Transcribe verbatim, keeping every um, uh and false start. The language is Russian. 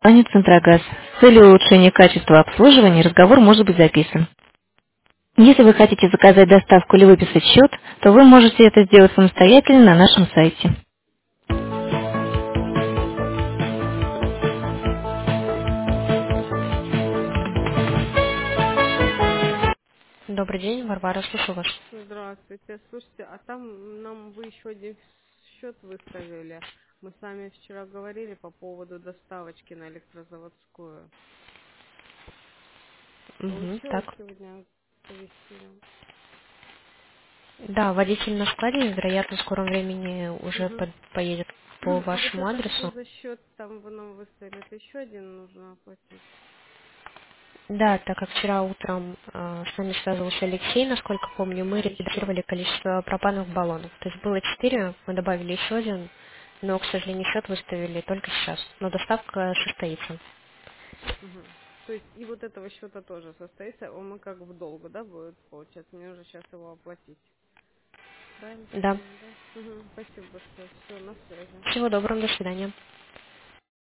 компания «Центрогаз». С целью улучшения качества обслуживания разговор может быть записан. Если вы хотите заказать доставку или выписать счет, то вы можете это сделать самостоятельно на нашем сайте. Добрый день, Варвара, слышу вас. Здравствуйте. Слушайте, а там нам вы еще один счет выставили. Мы с вами вчера говорили по поводу доставочки на электрозаводскую. Мгм, Получилось так. сегодня повезти нам? Да, водитель на складе, вероятно, в скором времени уже Угу. под- поедет по А вот вашему это что адресу. за счет там вы нам выставили? Это еще один нужно оплатить? Да, так как вчера утром э, с нами связывался Алексей, насколько помню, мы А, еще. редуцировали количество пропановых баллонов. То есть было четыре, мы добавили еще один, но, к сожалению, счет выставили только сейчас. Но доставка состоится. Угу. То есть и вот этого счета тоже состоится, он мы как в долгу, да, будет получаться? Мне уже сейчас его оплатить. Правильно Да. понимаю, да? Угу. Спасибо большое. Все, на связи. Всего доброго, до свидания.